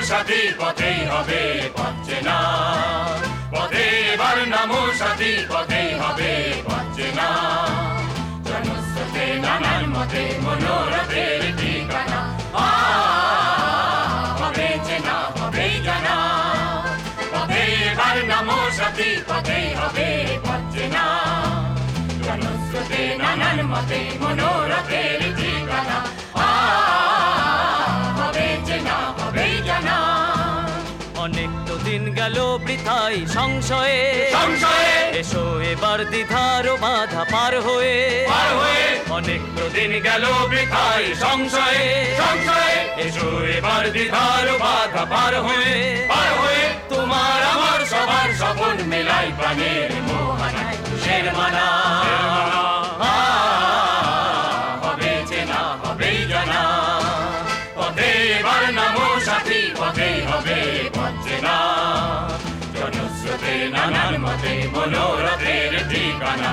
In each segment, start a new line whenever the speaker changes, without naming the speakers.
সাথী পথেই হবে পাচ্ছে না পথে এবার নামো সাথী পথেই হবে পাচ্ছে না জনস্রোতে নানান মতে মনোরথের ঠিকানা হবে চেনা হবেই জানা পথে এবার নামো সাথী পথেই হবে পাচ্ছে না জনস্রোতে নানান মতে মনোরথের ঠিকানা হবে চেনা হবেই জানা
অনেক তো দিন গেল বৃথাই সংশয়ে এসো এবার দ্বিধার বাধা পার হয়ে
অনেক তো দিন গেল বৃথাই সংশয়ে এসো এবার দ্বিধার বাধা পার হয়ে তোমার আমার সবার স্বপন মেলাই প্রাণের মোহনায় তুষের মালা হবে চেনা হবেই জানা পথে এবার নামো সাথী পথেই হবে পাচ্ছে না জনস্রোতে নানান মতে মনোরথের ঠিকানা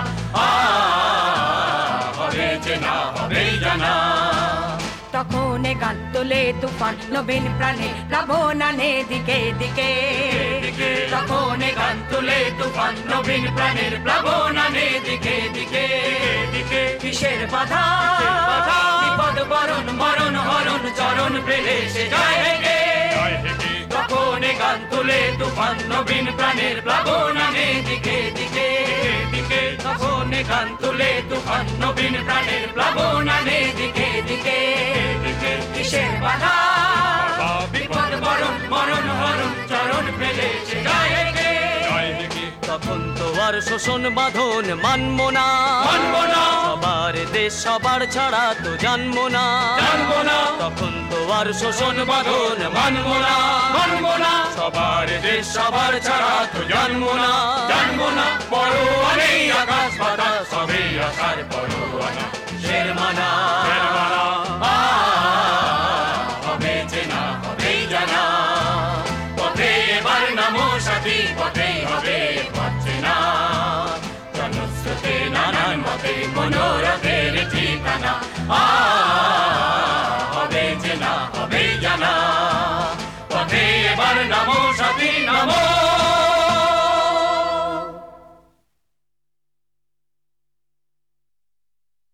হবে চেনা হবেই জানা
তখন গান তোলে তুফান নবীন প্রাণে প্লাবনানে দিকে দিকে
তখন গান তোলে তুফান নবীন প্রাণের প্লাবনানে দিকে দিকে
কিসের বাধা
বিপদ বরণ মরণ হরণ চরণ প্রেলে সে যায় হেগে তখন গান তোলে তুফান নবীন প্রাণের প্লাবনানে দিকে দিকে তখন গান তোলে তুফান নবীন প্রাণের প্লাবনানে দিকে দিকে কিসের বাধা বিপদ বরণ মরণ হরণ চরণ প্রেলে সে যায় হেগে
তখন তো আর শোষণ বাঁধন মানবো না সবার দেশ সবার ছাড়া তো জানবো না তখন তো আর শোষণ বাঁধন মানবো না
সবার দেশ সবার ছাড়া তো জানবো না পরোয়া নেই আকাশ বাতাস সবই আসার পরোয়ানা শের মানা হবে চেনা হবেই জানা পথে এবার নামো সাথী পথেই হবে পাচ্ছে না জনস্রোতে নানান মতে মনোরথের